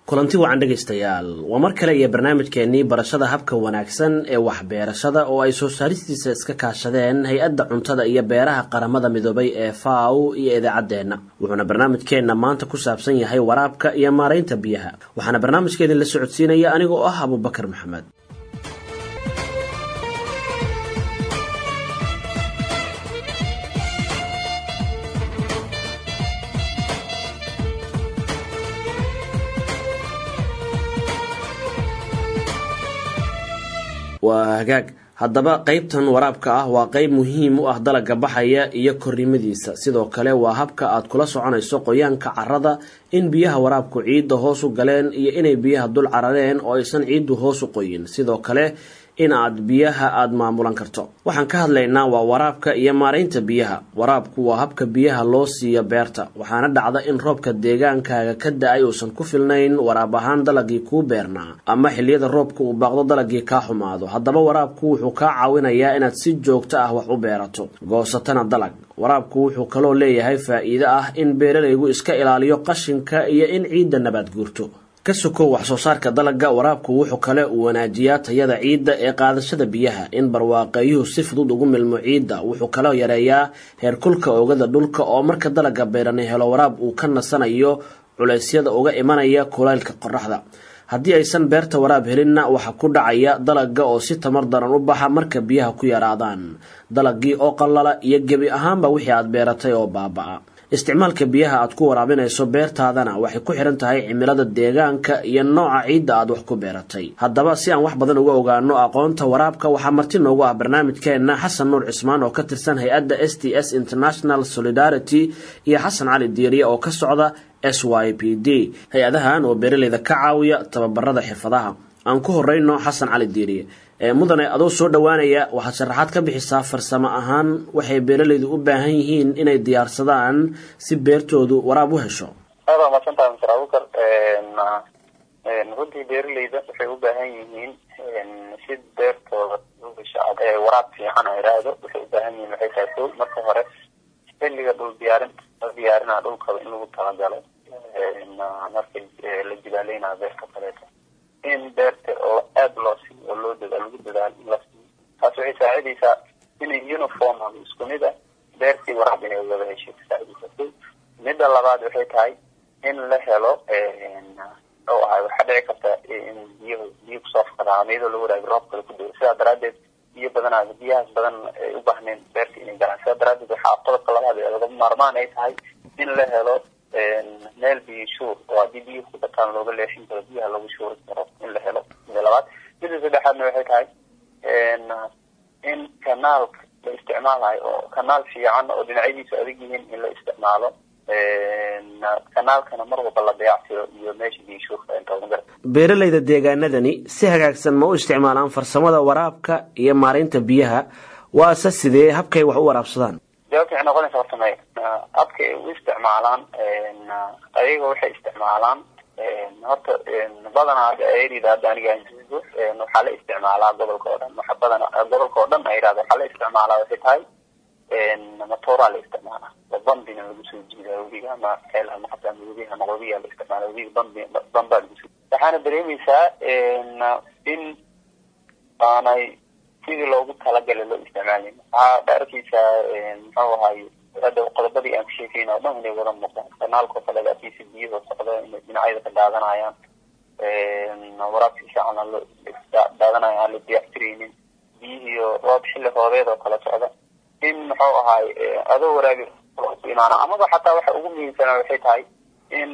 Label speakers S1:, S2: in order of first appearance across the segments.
S1: kulanti wacan dhageystayaal waa mar kale iyo barnaamijkeennii barashada habka wanaagsan ee waxbeerashada oo ay soo saaristiisa iska kaashadeen hay-adda cuntada iyo beeraha qaramada midoobay ee FAO iyo idaacaddeena wuxuuna barnaamijkeenna maanta ku saabsan yahay waraabka iyo maaraynta biyaha waxaana barnaamijkeedin la socodsiinaya anigoo ah Abubakar Maxamed. وهاجاك haddaba qaybtan waraabka ah waa qayb muhiim u ah dalagga baxaya iyo korrimadiisa sidoo kale waa habka aad kula soconayso qoyaanka carrada in biyaha waraabku ciidda hoos u galeen iyo inay biyaha dul carareen oo aysan ciiddu hoos u qoyin sidoo kale in aad biyaha aad maamulan karto waxaan ka hadlaynaa waa waraabka iyo maaraynta biyaha waraabku waa habka biyaha loo siiyo beerta waxaana dhacda in roobka deegaankaaga ka da'ay uusan ku filnayn waraab ahaan dalagii kuu beernaa ama xilliyada roobka uu baaqdo dalagii kaa xumaado haddaba waraabku wuxuu kaa caawinayaa inaad si joogto ah wax u beerato goosatana dalag waraabku wuxuu kaloo leeyahay faa'iido ah in beeralaygu iska ilaaliyo qashinka iyo in ciidda nabaad guurto kasoko wax soo saarka dalagga waraabku wuxuu kale u wanaajiyaa tayada ciidda ee qaadashada biyaha in barwaaqeeyuhu si fudud ugu milmo ciidda wuxuu kale yareeyaa heerkulka oogada dhulka oo marka dalagga beeranay helo waraab uu ka nasanayo culeysyada uga imanaya kulaylka qorraxda haddii aysan beerta waraab helinna waxa ku dhacaya dalagga oo si tamar daran u baxa marka biyaha ku yaraadaan dalaggii oo qallala iyo gebi ahaanba wixii aad beeratay oo baaba'a isticmaalka biyaha aad ku waraabinayso beertaadana waxay ku xiran tahay cimilada deegaanka iyo nooca ciidda aad wax ku beeratay haddaba si aan wax badan uga ogaano aqoonta waraabka waxaa marti noogu ah barnaamijkeena Xasan Nuur Cismaan oo ka tirsan hay'adda STS International Solidarity iyo Xasan Cali Diiriye oo ka socda SYPD hay-adahan oo beeralayda ka caawiya tababarada xirfadaha aan ku horeyno Xasan Cali Diiriye mudane adoo soo dhawaanaya waxa sharaxaad ka bixisaa farsamo ahaan waxay beeralaydu u baahan yihiin inay diyaarsadaan si beertoodu waraab u hesho
S2: هذا ما سنت عن سراوكر نقول beeralayda waxay u baahan yihiin si beertooda waraab fiican ay raado waxay u baahan yihiin waxay tahay marka hore xilliga dhul diyaarinaa dhulka in lagu talagalo marka la jibaaleynayo beerta kaleeto in beerta oo aad loo siiyo loo dadaalo in la siiyo taas waxay saacidaysaa in uniform ama isku mid ah beertii waraab inay wada hesho saacidaysaa midda labaad waxay tahay in la helo oo waxa dhici karta in biyo soo faqadaan iyadoo lagu waraabiyo roobka ku dhow sida daraadeed biyo badan biyahaas badan u baahneen beerta inay galaan sida daraadeed waxaa qodobka labaad ee laga maarmaan ay tahay in la helo meel biyo shuur oo haddii biyo ku bataan looga leexin karo biyaha lagu shuuri karo in la helo midda labaad midda saddexaadna waxay tahay in kanaalka la isticmaalayo oo kanaal fiican oo dhinacyadiisu adag yihiin in la isticmaalo kanaalkana mar walba la dayactiro iyo meesha biyo shuurka inta ugu gar
S1: beeralayda deegaanadani si hagaagsan ma u isticmaalaan farsamada waraabka iyo maaraynta biyaha waase sidee habkay wax u waraabsadaan
S2: jawaabta waxay noqonaysaa horta habka ay u isticmaalaan ayaga waxay isticmaalaan horta badanaa ay yidhaahdo aniga waxaa la isticmaalaa gobolka oo dhan waxa badanaa gobolka oo dhan ay yidhaahdo waxaa la isticmaalaa waxay tahay matoora la isticmaalaa bambina lagu soo jiidaa webiga ama xeel ama xataa webiga ama qobiga la isticmaalaa webiga bamba lagu soo waxaana dareemaysaa in aanay sidii loogu talagalay loo isticmaalin waxaa dhaarkiisa muxuu ahaay hada qodobadii aan ka sheekayna oo dhan inay wada muuqdaan kanaalka kale asiisa biyaha socda inay dhinacyada ka daadanayaan waraabka fiican loo daadanaya aan la diyaarsiraynin biyihiyo roob xilli roobeed oo kala socda in muxuu ahaay adoo waraabi imaana amaba xataa waxa ugu muhiimsanaa waxay tahay in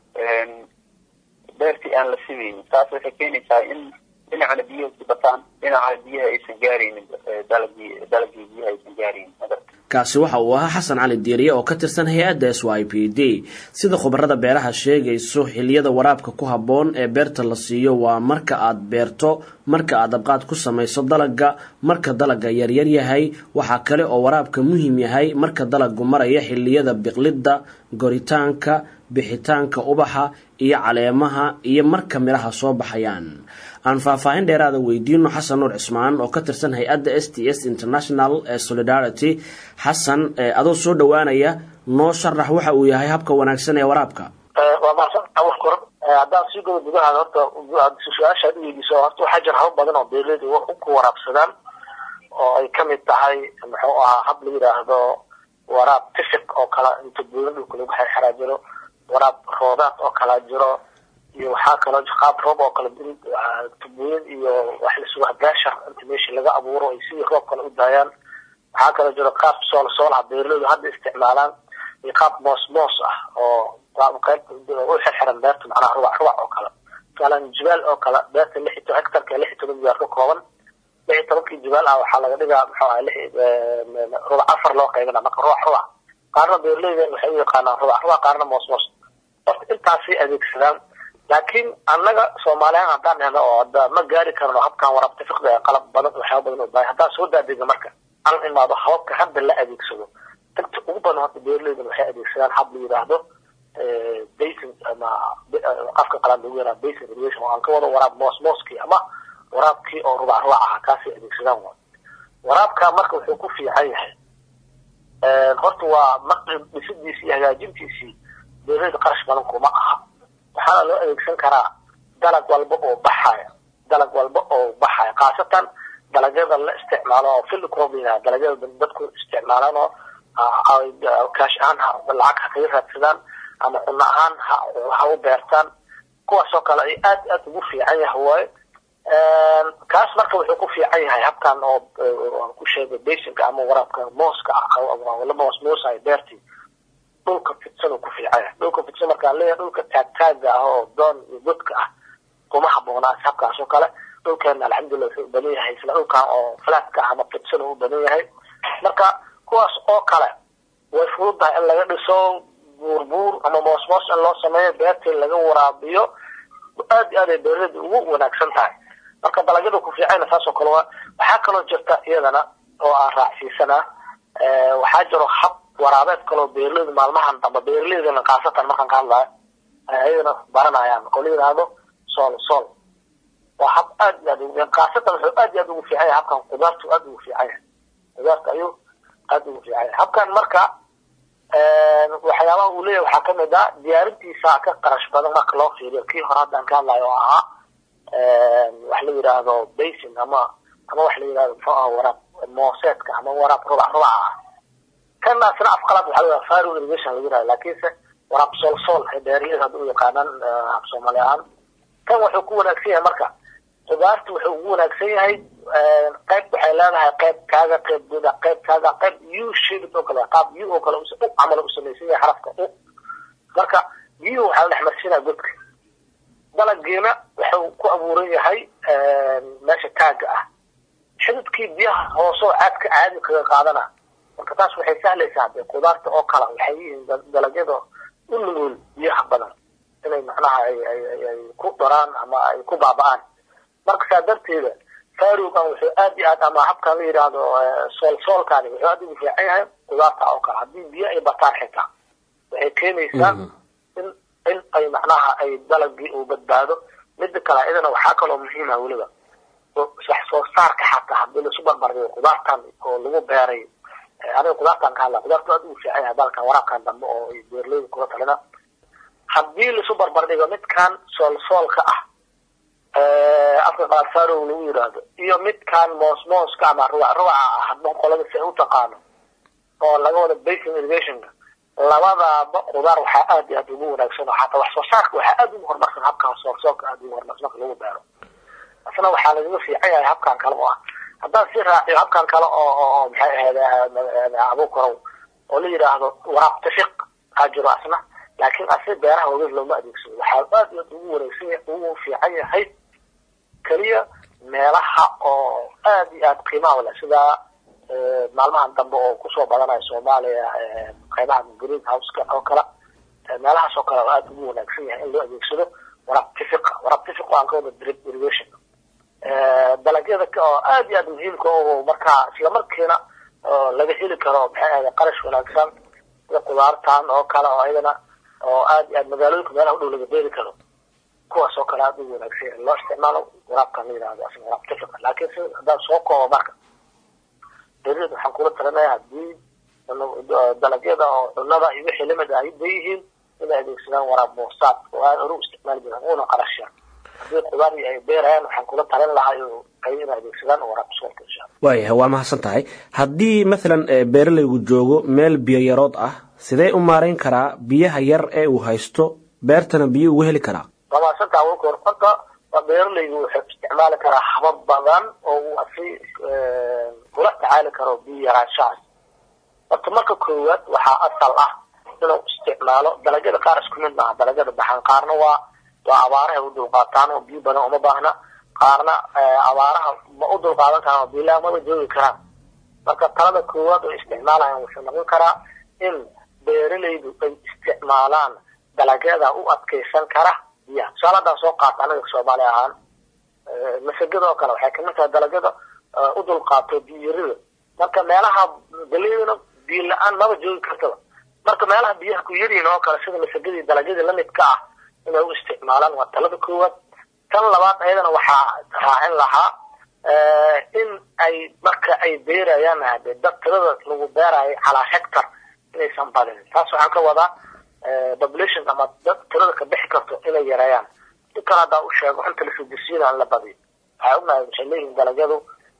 S2: beertii aan la simaynin taas waxay keenaysaa in dhinacana biyaha ku bataan dhinacana biyaha aysan gaaraynin dalagii biyaha aysan gaaraynin
S1: kaasi waxa uu ahaa Xasan Cali Diiriye oo ka tirsan hay'adda SYPD sida khubarada beeraha sheegayso xilliyada waraabka ku haboon ee beerta la siiyo waa marka aad beerto marka aad abqaad ku samayso dalagga marka dalagga yar yahay waxa kale oo waraabka muhiim yahay marka dalaggu maraya xilliyada biqlidda goritaanka bixitaanka ubaxa iyo caleemaha iyo marka miraha soo baxayaan aan faahfaahin dheeraad weydiino Xasan Nuur Cismaan oo ka tirsan hay'adda STS International Solidarity Xasan adoo soo dhawaanaya noo sharax waxa uu yahay habka wanaagsan ee waraabka
S2: waa maasan awal kor
S3: haddaan sii gobo gudaha horta su-aasha aad weydiiso horta waxaa jira hab badan oo beeraleyda wax ku waraabsadaan oo ay kamid tahay muxuu ahaa hab la yidhaahdo waraab tifiq oo kala inta buuran dhulka lagu xirxiraa jiro waraab roodaad oo kala jiro iyo waxaa kaloo qaab roob oo kala tubuyin iyo wax la sugaa gaashar inta meesha laga abuuro ay sidii roob kale u daayaan waxaa kaloo jiro qaab sool beeraleydu hadda isticmaalaan iyo qaab moos ah oo qayb u xirxiran beerta macnaha rubac oo kale kaalan jibaal oo kale beerta 6 hektarka 16 jibaal ka kooban 16 jibaal ah waxaa laga dhigaa muxuu ahaa rubac 4 loo qaybina marka rubac qaarna beeraleyda waxay u yaqaanaan rubac qaarna moos intaasi adeegsadaan laakiin annaga Soomaaliyan haddaan helo oo ma gaari karno habkan waraabta fiqda qalab badan waxyaabo badan oo baahay haddaan soo daadiga marka aan imaado hababka hadda la adeegsado inta ugu badan hadda beeraleyda waxay adeegsadaan hab la yiraahdo basin ama afka qalan lagu yiraahdo basin irrigation oo aan ka wado waraab mooski ama waraabkii oo rubac ah kaasi adeegsadaan waraabka marka wuxuu ku fiican yahay horta waa maqrib dhisidiisii hagaajintiisii beeraleyda qarash badan kuma aha waxaa loo adeegsan karaa dalag walba oo baxaya qaasatan dalagyada la isticmaalo oo field cropping dalagyada dadku isticmaalaan oo cash aan lacag ka raadsadaan ama cunno ahaan ha u beertaan kuwaas oo kale ay aad ugu fiican yahay kaas marka wuxuu ku fiican yahay habkan oo ku sheegay basic ama waraabka mooska ama moos ay beertii dhulka fidsan ku fiican dhulka fidsan marka leeyahay dhulka taagtaaga ah oo doon iyo godka ah kuma haboona habkaas oo kale dhulkan alxamdulillah wuxuu badan yahay isla dhulka oo flatka ama fidsan uu badan yahay marka kuwaas oo kale way fududahay in laga dhiso buur ama moos in loo sameeyo beerta laga waraabiyo aad ay beeraleyda ugu wanaagsan tahay marka dalagyada ku fiican taas oo kale waxa kaloo jirta iyadana oo aan raacsiisana waxaa jiro hab waraabeed kaloo beeraleyda maalmahan damba beeraleyda qaasatan markan ka hadlayo ayna baranayaan oo la yiraahdo sool waa hab aad qaasatan wuxuu aad ugu fiican yahay habkan qudaartu aad ugu fiican yahay qudaarta ayuu aad ugu fiican yahay habkan marka waxyaabaha uu leeyahay waxaa kamid ah diyaarintiisa ka qarash badan marka loo fiiriyo kii hore haddaan ka hadlayo oo ahaa wax la yiraahdo basin ama wax la yiraahdo muxuu ahaa waraab mooseedka ama waraab rubac ah كان أصلا أفقلت وحلوة فارو إرجيشن وغيرها لكن وراب صول حدارية هذول يقانن Soomaaliyan كان وحكومة أكسية مركا قدرت وحكومة أكسية هاي قيب حيلانها قيب كذا قيب دودا قيب كذا قيب يو شيء بتوكله قاب يو وكله عملوا سميسية حرفك مركا يو حاول نحمسينا قدك دلقينا وحكو أبورية هاي ماشي كاجة حدود كي بيها هو صو عادي كذا قاعدنا marka taas waxay sahlaysaa qudaarta oo kala waxay dalagyada u nugul biyaha badan inay macnaha ay ku daraan ama ay ku baabaan marka sadarteeda faaruqan wuxuu aad ama habkan la yiraahdo soolkaani wuxuu aad ugu fiican yahay qudaarta oo kala hadii biyo ay bataan xitaa waxay keenaysaa in ay macnaha ay dalagii u badbaado mid kale idana waxa kale oo muhiim ah waliba wax soo saarka xataa hadii la subar bariyo qudaartan oo lagu beeray أنا قدرت أن كلا قدرت أدو في عيها بالك وراء كان دم أو يديرلين كرة لنا حبيل سوبر برديجا مت كان صول كأه أفضل صاروا ونوير هذا يوم مت كان موس كان روع حد ما قلنا سعود تقانو أو لقوا البيت إريجيشن لماذا قدر وحقاد يدومون أكسنا حتى وحصو ساق وحقاد مهر مثلا هب كان صول كأد مهر مثلا لو بيرو أصلا وحالة في عيها هب كان كلامه هذا سير habkan kale oo maxay ahayd abu karo oo la yiraahdo waraab tafiq ajro asna laakiin asii beeraha wada loo ma adeegsado waxa aad ugu wareegsan ugu fiican yahay kaliya meelaha oo aad qiimaha wala sida maalmahan dambe oo ku soo badanay Soomaaliya qaybaha green house ka oo kala meelaha soo kala aad ugu wanaagsan yahay in loo adeegsado waraab tafiq aan ka wada drip irrigation dalagyada oo aad muhiimka oo marka isla markiina laga heli karo maxay qarash wanaagsan sida qudaartan oo kala oo ayadana oo aad magaalooyinka meelaha u dhow laga beeri karo kuwaas oo kala aad u wanaagsan loo isticmaalo waraabka la yiraahdo asna waraab tafiq laakiin sida soo koobo marka dawladda waxaan kula talinayaa hadii dalagyada oo cunnada iyo wixii lamid ah ay yihiin inay adeegsadaan waraab moosaad oo aan ugu isticmaali jirin una qarashaan haddii qudaar ay beerayaan waxaan kula talin lahaa inay adeegsadaan waraab soolka insha Allah
S1: waayahay waa mahadsan tahay haddii maalan beeralaygu joogo meel biyo yarood ah sidee u maareyn karaa biyaha yar ee uu haysto beertana biyo ugu heli karaa
S3: mahadsan tahay horta beeralaygu wuxuu isticmaali karaa habab badan oo uu kula tacaali karo biyo yaraanshahaas horta marka koowaad waxaa asal ah inuu isticmaalo dalagyada qaar isku mid maaha dalagyada baxan qaarna waa abaaraha u dulqaataan oo biyo badan uma baahna qaarna abaaraha ma u dulqaadan karaan oo biyo ma joogi karaan marka talada koowaad oo isticmaalayaan wuxuu noqon karaa in beeralaydu ay isticmaalaan dalagyada u adkeysan kara biyaha tusaaladan soo qaata anaga Soomaali ahaan masagada oo kale waxay ka mid tahay dalagyada u dulqaato biyo marka meelaha dalagyada biyo la'aan ma joogi karto marka meelaha biyaha ku yariin oo kale sida masagada dalagyada la midka ah inay u isticmaalaan waa talada koowaad tan labaad ayadana waxaa raacin lahaa in ay marka ay beerayaan dadkada lagu beerayo ala hectare inaysan badin taas waxaan ka wadaa population ama dadkada ka bixi karto inay yareeyaan inta hada u sheego inta la soo disiina la badiyo waxay u maamushay dalagyadu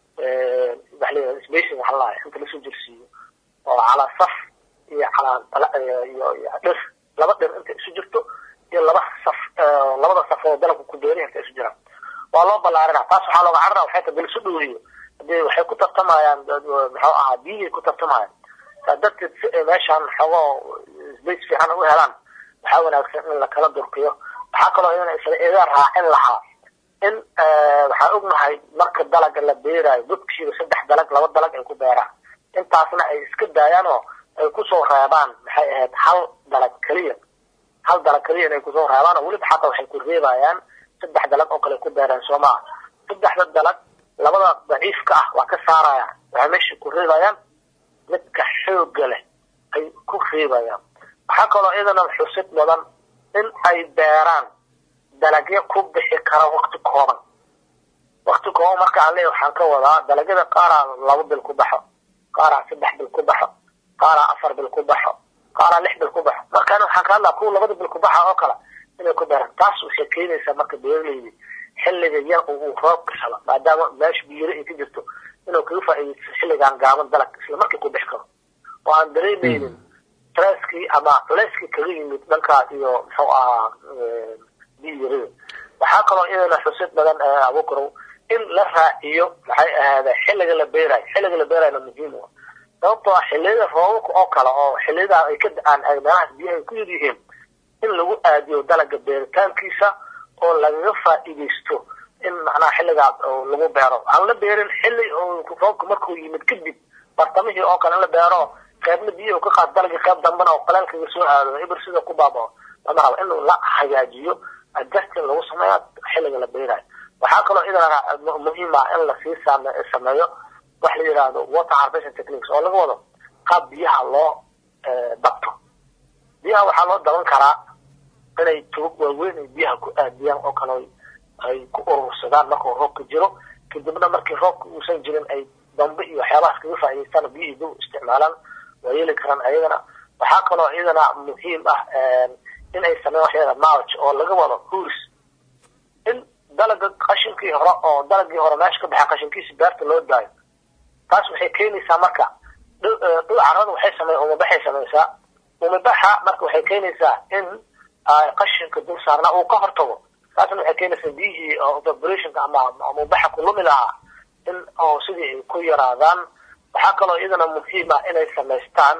S3: spacing waxa inta la soo jirsiyo oo ala saf iyo ala iyo dhir laba dhir inta isu jirto iyo labada saf oo dalku ku beeraya inta isu jiraan waa loo balaarinaa taas waxaa looga carraa waxay tahay bilsu dhoweeyo hadii waxay ku tartamayaan maxaa ah biyo ku tartamayaan dadka meeshan xogo space fiican u helaan waxaa wanaagsan in la kala durkiyo waxaa kaloo inay raacin lahaa in waxaan ognahay marka dalaga la beerayo dadkiiba 3 dalag 2 dalag ay ku beeraan intaasna ay iska daayaan oo ay ku soo reebaan maxay ahayd hal dalag kaliya ay ku soo reebaan wali xataa waxay ku reebayaan 3 dalag oo kale ku beeraan Soomaa 3 dalag labada daciifka ah waa ka saarayaan waxay meesha ku reebayaan midka xoog leh ay ku reebayaan waxa kaloo iyadana xusid mudan in ay beeraan dalagyo ku bixi kara waqti kooban marka aan leeyahay waxaan ka wadaa dalagyada qaar 2 bil ku baxo qaar 3 bil ku baxo qaar 4 bil ku baxo qaar 6 bil ku baxo marka waxaan ka hadlaa kuwa 2 bil ku baxo oo kale inay ku beeraan taas waxay keenaysaa marka beeralayda xilliga yar uu roobka helo maadaama meesh biyo ay ka jirto inuu ka faa'iideysto xilligan gaaban dalag isla markii ku bixi karo oo aan dareemaynin stresskii ama culayskii kaga yimid dhanka iyo muxuu ahaa biyo waxaa kaloo iyadana xusid badan abuukaro in la raaciyo maxay ahayd xilliga la beerayo muhiim ah sababtoo xilliga roobka oo kale oo xilliga ay ka da'an ay meelaha biyaha ku yihiin in lagu aadiyo dalaga beeritaankiisa oo laga faa'iideysto in macnaha xilliga lagu beero aan la beerin xilli oo roobka markuu yimid kadib bartamihii oo kale la beero qaybna biyo ka qaad dalaga qayb dambana oo qalaalka soo aado ibir sida ku baabo ama rabo in la hagaajiyo adjustment lagu sameeyo xilliga la beerayo waxaa kaloo idana muhiim ah in la sii sameeyo wax la yiraahdo water harvesting techniques oo laga wado qaab biyaha loo dabto biyaha waxaa loo daban karaa inay tuug waaweyn biyaha ku aadiyaan oo kale ay ku urursadaan marka roobka jiro kadibna markii roobka uusan jirin ay dambe iyo waxyaabaha kaga faa'iideystaan biyaha isticmaalaan ويلي كران أيضا وحاكنا أيضا مهم إن أي سنة وحيدا ماوش أو لقوة هورس إن دلق قشنكي هراء أو دلقي هراء ماشك بحا قشنكي سبارت اللود دايم تاس وحي كيني سامركا دو عرض وحي سمي ومبحي سمي سا ومبحا مرك وحي كيني سا إن قشنك دول سارنا أو قهر طبو تاس وحي كيني سبيجي أو دبريشن أما مبحا كله ملاها إن أو سيدي كوي رادان waxaa kaloo idana muhiim ah inay sameystaan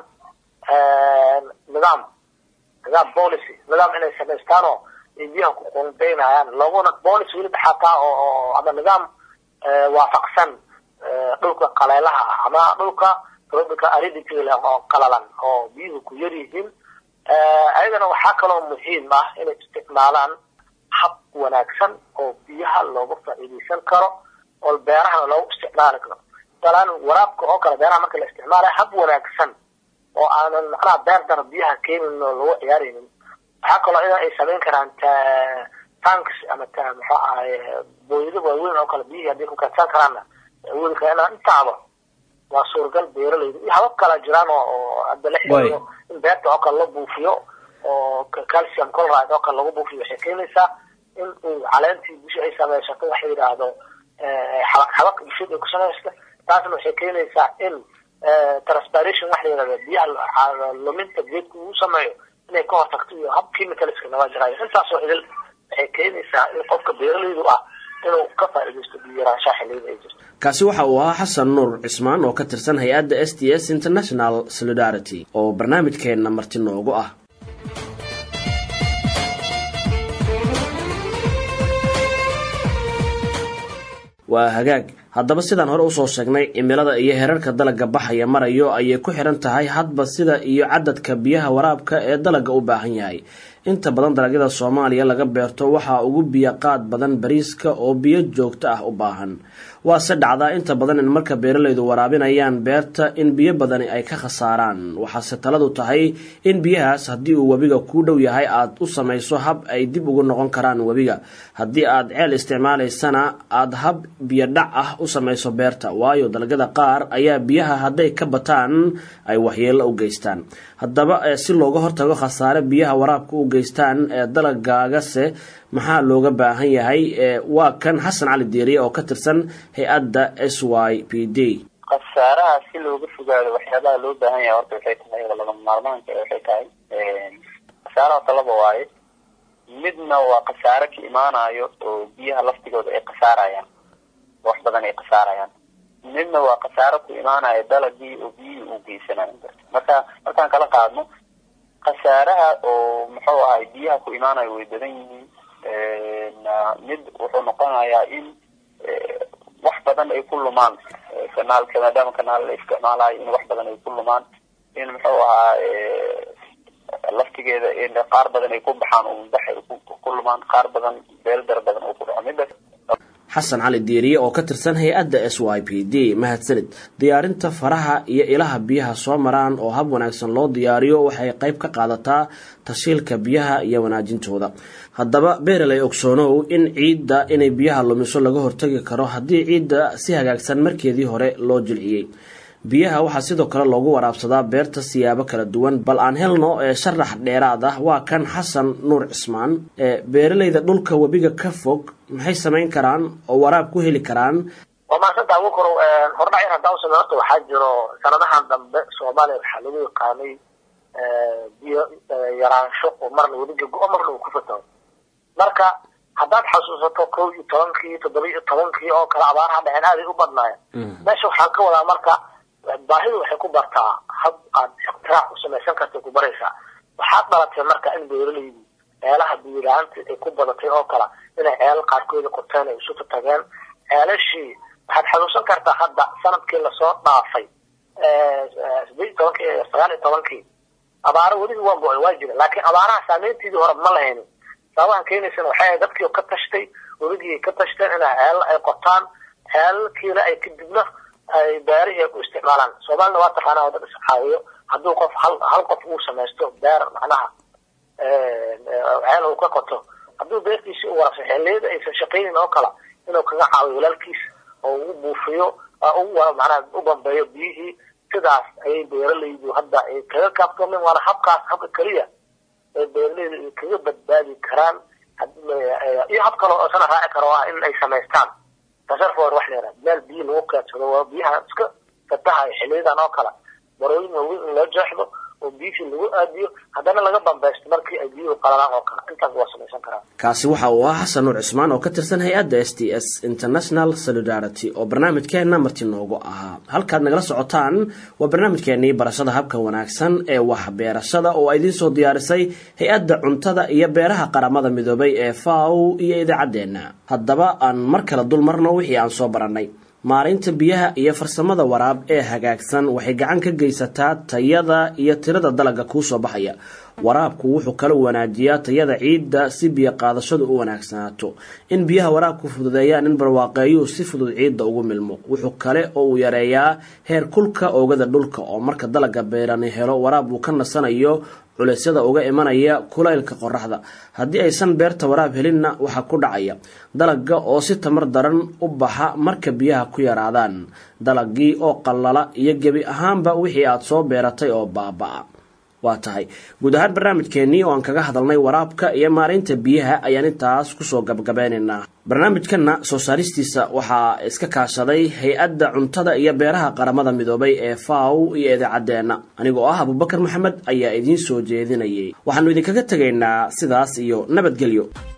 S3: nidaam policy inay sameystaan oo biyaha ku qoondeynayaan looguna policy weli xataa oo ama nidaam waafaqsan dhulka qaleelaha ama dhulka tropical aridity oo qalalan oo biyuhu ku yar yihiin ayadana waxaa kaloo muhiim ah inay isticmaalaan hab wanaagsan oo biyaha looga faa'iideysan karo oo beeraha loogu isticmaali karo طالما waraabka oo kala beeraha marka la isticmaalo hab wanaagsan oo aan macna beer biyaha keenin loo ciyaarinin waxa kale oo ay sameyn karaan tanks ama maxaa ay booyada waaweyn oo kala biyaha hadii ku kaadsan karaan weli kana intaaba waa suurgal beeralayda iyo habab kala jiraan oo hadda la xiriiro in beerta oo kala la buufiyo oo calcium chloride oo kale lagu buufiyo waxay keenaysaa in uu caleentii bisha ay samaysato waxay yidhaahdo xabaq bishid ay ku samaysta taasna waxay keenaysaa in transpiration waxa la yidhahdo biyaha luminta geedku uu sameeyo inay ka hortagto iyo hab chemicalska naga jiraayo intaasoo idil waxay keenaysaa in qofka beeralaydu ah inuu ka faa'iidaysto biyo yaraanshaha xilliyada ay jirto
S1: kaasi waxa uu ahaa xasan nuur cismaan oo ka tirsan hay-adda STS International Solidarity oo barnaamijkeena marti noogu ah waa hagaag haddaba sidaan hore usoo sheegnay cimilada iyo heerarka dalagga baxaya marayo ayay ku xiran tahay hadba sida iyo cadadka biyaha waraabka ee dalagga u baahan yahay inta badan dalagyada Soomaaliya laga beerto waxa ugu biyo qaad badan bariiska oo biyo joogto ah u baahan waa sadacda inta badan in marka beeralaydu waraabinayaan beerta in biyo badan ay ka khasaaraan waxa taladu tahay in biyahaas hadii uu wabiga ku dhow yahay aad u samayso hab ay dib ugu noqon karaan wabiga hadii aad ceel isticmaalaysana aad hab biyo dhac ah u samayso beerta waayo dalagyada qaar ayaa biyaha haday ka bataan ay waxyeello u geystaan haddaba si looga hortago khasaare biyaha waraabka u geystaan ee dalagaagase maxaa looga baahan yahay waa kan Xasan Cali Diiriye oo ka tirsan hay-adda SYPD
S2: khasaaraha si looga fogaado waxyaabaha loo baahan yahay horta waxay tahay laba maarmaanka waxay tahay khasaaraha talaba waaye midna waa khasaare ka imaanayo oo biyaha laftigooda ay khasaarayaan wax badan ay khasaarayaan midna waa khasaare ku imaanayo dalagii oo biyo u geysanayo markaan kala qaadno khasaaraha oo muxuu ahay biyaha ku imaanayo way badan yihiin mid wuxuu noqonayaa in wax badan ay ku lumaan kanaalka maadaama kanaal la isticmaalayo in wax badan ay ku lumaan in muxuu ahaa laftigeeda in qaar badan ay ku baxaan oo baxay ku lumaan qaar badan beeldar badan oo ku dhaco midda
S1: Xasan Cali Diiriye oo ka tirsan hay-adda SYPD mahadsanid diyaarinta faraha iyo ilaha biyaha soo maraan oo hab wanaagsan loo diyaariyo waxay qayb ka qaadataa tashiilka biyaha iyo wanaajintooda haddaba beeralay ogsoonow in ciidda inay biyaha lumiso laga hortagi karo haddii ciidda si hagaagsan markeedii hore loo jilciyay biyaha waxa sidoo kale loogu waraabsadaa beerta siyaabo kala duwan bal aan helno sharax dheeraad ah waa kan Xasan Nuur Cismaan beeralayda dhulka wabiga ka fog maxay sameyn karaan oo waraab ku heli karaan
S3: وما صدق وكر هرنا إيران داوس الوقت وحجرو سنة dambe Soomaaliya waxa lagu yaqaanay yaraan shaqo marna wadiga go'marna ku fato marka haddaad xasuusato 12 oo kala abaaraha dhaceen aad u badnaayeen meesha waxa ka wada marka baahidu waxay ku bartaa hab aad iqtiraac u samaysan karto ku baraysa waxa dhalatay marka in beeralaydu meelaha biyaanta ay ku badatay oo kala inay ceel qaarkood qotaan ay isu tageen ceelashii waxaad xasuusan kartaa hadda sanadkii la soo dhaafay 19 abaaro weli waa go'ay waa jira laakiin abaaraha saameyntii hore ma lahayn sababta keenaysan waxay dadkii ka tashtay weli ka tashteen in ceel ay qotaan ceelkiina ay kadibna ay beerihi ku isticmaalaan Soomaaliya waa taqaanaa dad isxaawiyo hadduu qof hal qof uu samaysto beer macnaha ceel uu ka qoto hadduu beertiisa u warasay xilliyeeda aysan shaqaynin oo kala inuu kaga caawiyo walaalkiis oo uu buufiyo oo macnaha u bambeeyo biyihii sidaas ay beeralaydu hadda ay kaga kaabtoomeen waana habkaas habka kaliya ee beeralaydu kaga badbaadi karaan iyo hab kale oo sana raaci karo in ay samaystaan tasarruf wax leeyahay meel biyo lagu kaadsado waa biyaha iska fatahay xilliyeedan oo kala barooyin la jeexdo oo biyo lagu aadiyo hadana laga bambaysto markii ay biyo qalaan oo kala intaas waa samaysan karaan
S1: kaasi waxa uu ahaa Xasan Nuur Cismaan oo ka tirsan hay-adda STS International Solidarity oo barnaamijkeena marti noogu ahaa halkaad nagala socotaan waa barnaamijkeenii barashada habka wanaagsan ee wax beerashada oo ay idin soo diyaarisay hay-adda cuntada iyo beeraha qaramada midoobay ee FAO iyo idaacadeena haddaba aan mar kale dul marno wixii aan soo baranay maareynta biyaha iyo farsamada waraab ee hagaagsan waxay gacan ka geysataa tayada iyo tirada dalagga ku soo baxaya waraabku wuxuu kala wanaajiyaa tayada ciidda si biyo qaadashadu u wanaagsanaato in biyaha waraabku fududeeyaan in barwaaqeeyo si fudud ciidda ugu milmo wuxuu kale oo uu yareeyaa heer kulka oogada dhulka oo marka dalagga beerani helo waraab uu ka nasanayo culaysyada uga imanaya kulaylka qoraxda haddii aysan beerta waraab helinna waxa ku dhacaya dalagga oo si tamar daran u baxa marka biyaha ku yaraadaan dalagii oo qallala iyo gebi ahaanba wixii aad soo beeratay oo baabaa waa tahay guud ahaan barnaamijkeennii oo aan kaga hadalnay waraabka iyo maareynta biyaha ayaan intaas kusoo gabagabeynaynaa. barnaamijkanna soo saaristiisa waxaa iska kaashaday hay-adda cuntada iyo beeraha qaramada midoobay ee FAO iyo idaacadeenna. anigoo ah Abubakar Maxamed ayaa idiin soo jeedinayay. waxaanu idinkaga tegaynaa sidaas iyo nabadgelyo.